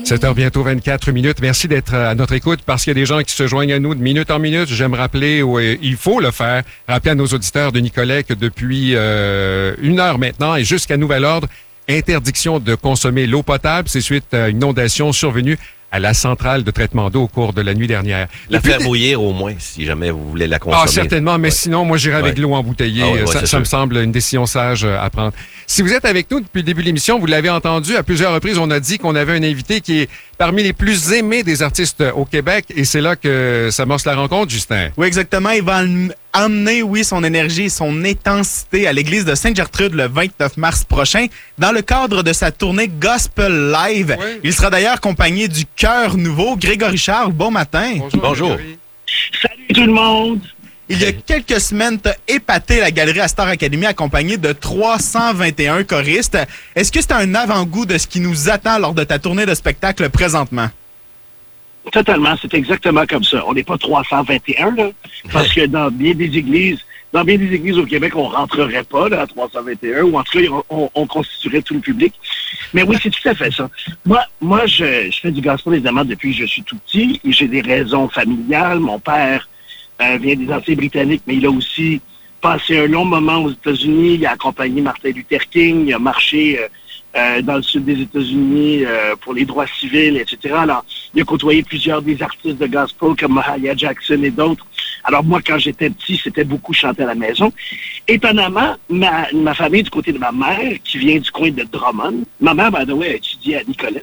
7h bientôt 24 minutes. Merci d'être à notre écoute parce qu'il y a des gens qui se joignent à nous de minute en minute. J'aime rappeler, il faut le faire, rappeler à nos auditeurs de Nicolet que depuis 1 heure maintenant et jusqu'à nouvel ordre, interdiction de consommer l'eau potable. C'est suite à une inondation survenue à la centrale de traitement d'eau au cours de la nuit dernière. La faire bouillir au moins, si jamais vous voulez la consommer. Ah, certainement, mais sinon, moi, j'irai avec l'eau embouteillée. Ça me semble une décision sage à prendre. Si vous êtes avec nous depuis le début de l'émission, vous l'avez entendu, à plusieurs reprises, on a dit qu'on avait un invité qui est parmi les plus aimés des artistes au Québec, et c'est là que s'amorce la rencontre, Justin. Oui, exactement. Il va emmener, son énergie et son intensité à l'église de Sainte-Gertrude le 29 mars prochain, dans le cadre de sa tournée Gospel Live. Oui. Il sera d'ailleurs accompagné du Chœur Nouveau. Grégory Charles, bon matin. Bonjour. Salut tout le monde. Il y a quelques semaines, tu as épaté la galerie à Star Academy accompagné de 321 choristes. Est-ce que c'est un avant-goût de ce qui nous attend lors de ta tournée de spectacle présentement? Totalement, c'est exactement comme ça. On n'est pas 321, là, parce que dans bien des églises au Québec, on rentrerait pas là, à 321, ou en tout cas, on constituerait tout le public. Mais oui, c'est tout à fait ça. Moi, je fais du gospel, évidemment, depuis que je suis tout petit, et j'ai des raisons familiales. Mon père vient des Antilles britanniques, mais il a aussi passé un long moment aux États-Unis. Il a accompagné Martin Luther King, il a marché dans le sud des États-Unis pour les droits civils, etc. Alors, il a côtoyé plusieurs des artistes de gospel comme Mahalia Jackson et d'autres. Alors moi, quand j'étais petit, c'était beaucoup chanter à la maison. Étonnamment, ma famille du côté de ma mère, qui vient du coin de Drummond, ma mère, by the way, a étudié à Nicolette.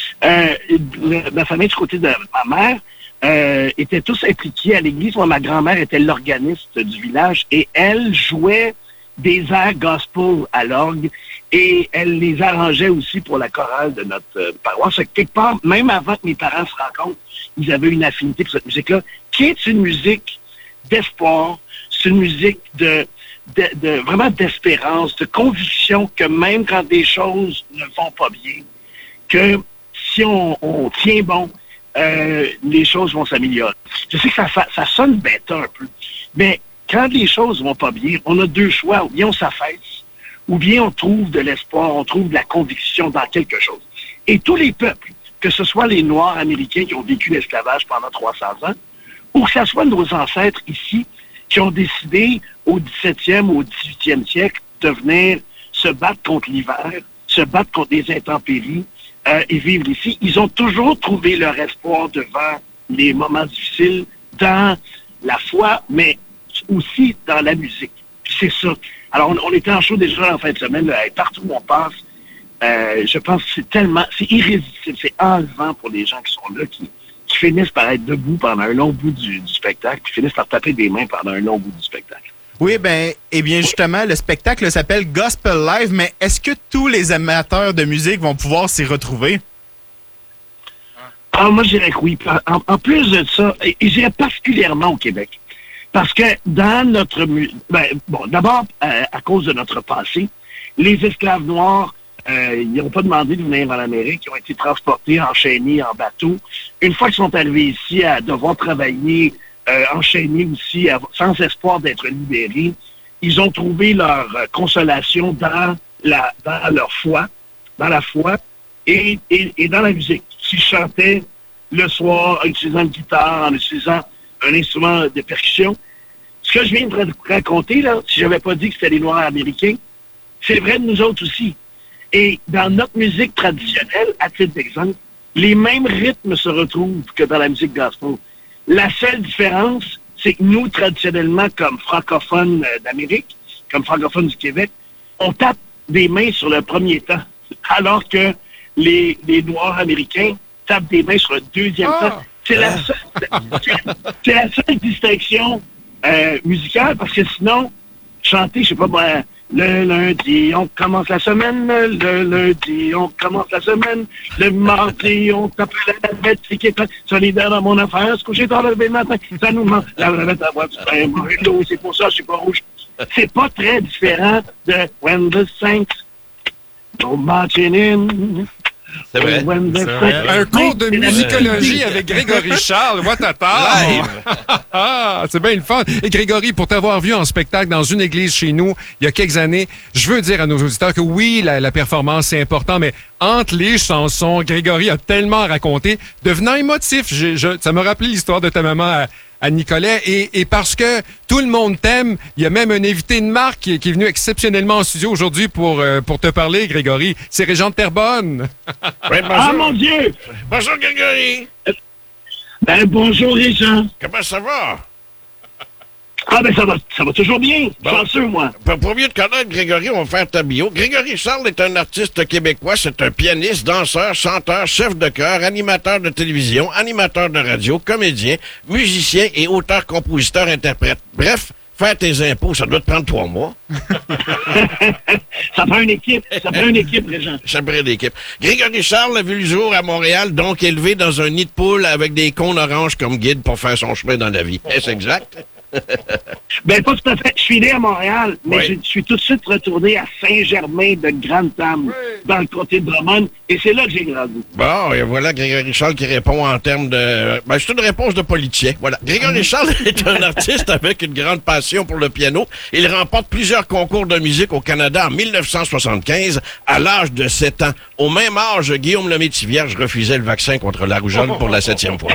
Ma famille du côté de ma mère étaient tous impliqués à l'église. Moi, ma grand-mère était l'organiste du village et elle jouait des airs gospel à l'orgue et elle les arrangeait aussi pour la chorale de notre paroisse. Quelque part, même avant que mes parents se rencontrent, ils avaient une affinité pour cette musique-là, qui est une musique d'espoir, c'est une musique de vraiment d'espérance, de conviction que même quand des choses ne vont pas bien, que si on tient bon, les choses vont s'améliorer. Je sais que ça sonne bête un peu, mais quand les choses vont pas bien, on a deux choix. Ou bien on s'affaisse, ou bien on trouve de l'espoir, on trouve de la conviction dans quelque chose. Et tous les peuples, que ce soit les Noirs américains qui ont vécu l'esclavage pendant 300 ans, ou que ce soit nos ancêtres ici, qui ont décidé au 17e ou au 18e siècle de venir se battre contre l'hiver, se battre contre les intempéries et vivre ici, ils ont toujours trouvé leur espoir devant les moments difficiles dans la foi, mais aussi dans la musique. C'est ça. Alors, on était en show déjà en fin de semaine, là, et partout où on passe, je pense que c'est irrésistible, c'est enlevant pour les gens qui sont là, qui finissent par être debout pendant un long bout du spectacle, puis finissent par taper des mains pendant un long bout du spectacle. Oui, eh bien justement, le spectacle s'appelle Gospel Live, mais est-ce que tous les amateurs de musique vont pouvoir s'y retrouver? Moi, je dirais que oui. En plus de ça, et je dirais particulièrement au Québec, parce que dans notre... d'abord, à cause de notre passé, les esclaves noirs, ils n'ont pas demandé de venir en Amérique, ils ont été transportés, enchaînés en bateau. Une fois qu'ils sont arrivés ici à devoir travailler, enchaînés aussi, sans espoir d'être libérés, ils ont trouvé leur consolation dans leur foi, dans la foi et dans la musique. Ils chantaient le soir en utilisant une guitare, en utilisant un instrument de percussion. Ce que je viens de raconter, là, si je n'avais pas dit que c'était les Noirs américains, c'est vrai de nous autres aussi. Et dans notre musique traditionnelle, à titre d'exemple, les mêmes rythmes se retrouvent que dans la musique gospel. La seule différence, c'est que nous, traditionnellement, comme francophones d'Amérique, comme francophones du Québec, on tape des mains sur le premier temps, alors que les Noirs américains tapent des mains sur le deuxième temps. C'est la seule distinction musicale, parce que sinon, chanter, je sais pas, le lundi, on commence la semaine. Le lundi, on commence la semaine. Le mardi, on tape la bête, c'est qui est solidaire dans mon affaire. Se coucher tard le matin, ça nous manque. La bête à boire du pain, manger de l'eau, c'est pour ça, je suis pas rouge. C'est pas très différent de When the Saints go marching in. C'est vrai. Un cours de musicologie avec Grégory Charles. What a time! C'est bien le fun. Et Grégory, pour t'avoir vu en spectacle dans une église chez nous il y a quelques années, je veux dire à nos auditeurs que oui, la performance, c'est important, mais entre les chansons, Grégory a tellement raconté, devenant émotif. Ça m'a rappelé l'histoire de ta maman à Nicolet. Et parce que tout le monde t'aime, il y a même un invité de marque qui est venu exceptionnellement en studio aujourd'hui pour te parler, Grégory. C'est Régent de Terrebonne. Oui, Ah, mon Dieu! Bonjour, Grégory. Ben, bonjour, les gens. Comment ça va? Ah, ben, ça va toujours bien. Bon. Chanceux, moi. Pour mieux te connaître, Grégory, on va faire ta bio. Grégory Charles est un artiste québécois. C'est un pianiste, danseur, chanteur, chef de chœur, animateur de télévision, animateur de radio, comédien, musicien et auteur, compositeur, interprète. Bref, faire tes impôts, ça doit te prendre 3 mois. Ça prend une équipe. Régent. Ça prend l'équipe. Grégory Charles a vu le jour à Montréal, donc élevé dans un nid de poule avec des cônes oranges comme guide pour faire son chemin dans la vie. Est-ce exact? Ben, pas tout à fait. Je suis né à Montréal, mais Oui. je suis tout de suite retourné à Saint-Germain de Grande-Tame, dans le comté de Drummond, et c'est là que j'ai grandi. Bon, et voilà Grégory Charles qui répond en termes de... Ben, c'est une réponse de politicien. Voilà. Grégory Charles est un artiste avec une grande passion pour le piano. Il remporte plusieurs concours de musique au Canada en 1975, à l'âge de 7 ans. Au même âge, Guillaume Lemaitre-Vierge refusait le vaccin contre la rougeole pour la 7e fois.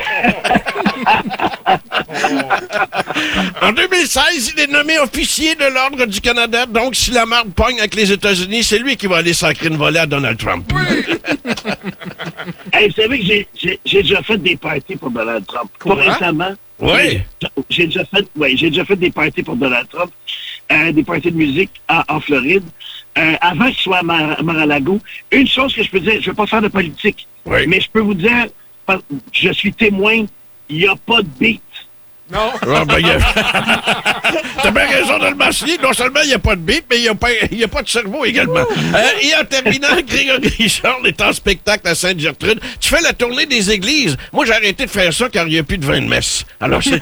En 2016, il est nommé officier de l'Ordre du Canada. Donc, si la marde pogne avec les États-Unis, c'est lui qui va aller sacrer une volée à Donald Trump. Hey, vous savez que j'ai déjà fait des parties pour Donald Trump. Pas récemment. Oui. J'ai déjà fait des parties pour Donald Trump, des parties de musique en Floride. Avant qu'il soit à Mar-a-Lago, une chose que je peux dire, je ne veux pas faire de politique, Oui. mais je peux vous dire, je suis témoin, il n'y a pas de beat. Non? Ah, ben, t'as bien raison de le mentionner. Non seulement il n'y a pas de beat, mais il n'y a pas de cerveau également. Et en terminant, Grégory Charles est en spectacle à Sainte-Gertrude. Tu fais la tournée des églises. Moi, j'ai arrêté de faire ça car il n'y a plus de vin de messe. Alors, c'est...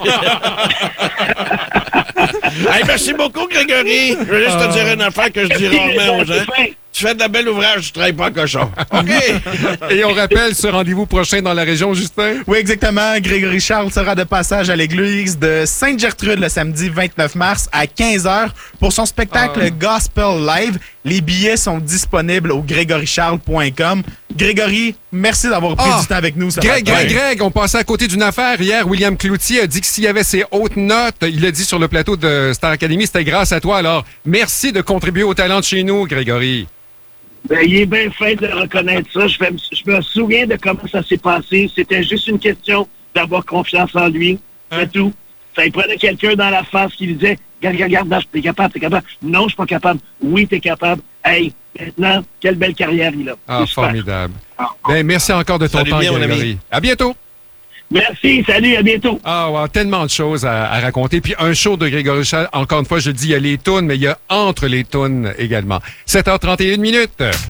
Hey, merci beaucoup, Grégory. Je veux juste te dire une affaire que je dis rarement aux gens. Tu fais de la belle ouvrage, tu travailles pas en cochon. OK? Et on rappelle ce rendez-vous prochain dans la région, Justin? Oui, exactement. Grégory Charles sera de passage à l'église de Sainte-Gertrude le samedi 29 mars à 15h pour son spectacle Gospel Live. Les billets sont disponibles au grégorycharles.com. Grégory, merci d'avoir pris du temps avec nous. Greg, on passait à côté d'une affaire. Hier, William Cloutier a dit que s'il y avait ses hautes notes, il l'a dit sur le plateau de Star Academy, c'était grâce à toi. Alors, merci de contribuer au talent de chez nous, Grégory. Ben, il est bien fait de reconnaître ça. Je me souviens de comment ça s'est passé. C'était juste une question d'avoir confiance en lui. C'est tout. Ça, il prenait quelqu'un dans la face qui lui disait « Regarde, t'es capable. Non, je suis pas capable. Oui, t'es capable. Hey, maintenant, quelle belle carrière il a. » Ah, formidable. Ben, merci encore de ton Salut temps, bien, mon Grégory. ami. À bientôt. Merci, salut, à bientôt. Ah, wow, tellement de choses à raconter. Puis un show de Grégory Charles, encore une fois, je le dis, il y a les tunes, mais il y a entre les tunes également. 7h31 minutes.